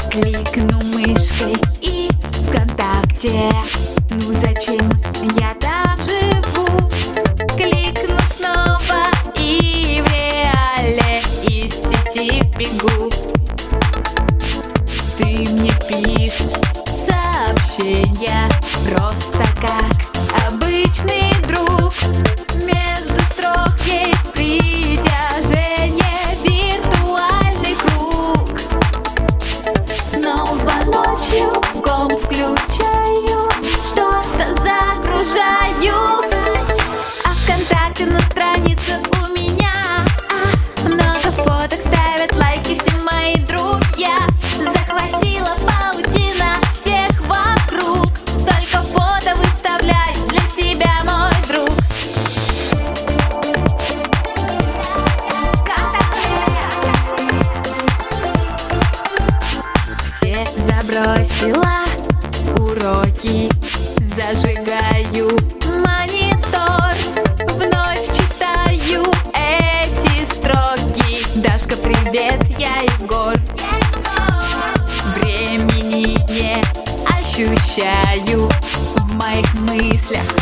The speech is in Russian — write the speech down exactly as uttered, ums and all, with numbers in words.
Кликну мышкой и ВКонтакте. Ну зачем я там живу? Кликну снова и в реале из сети бегу. Ты мне пишешь сообщения просто как обычный друг. Между строк есть притяжение, виртуальный круг. Снова ночью комп включаю, что-то загружаю. А ВКонтакте на странице у меня а, много фоток, ставят лайки все мои друзья. Захватила паутина всех вокруг, только фото выставляю для тебя, мой друг. Все забросила уроки, зажигаю монитор, вновь читаю эти строки. Дашка, привет, я Егор. Времени не ощущаю, в моих мыслях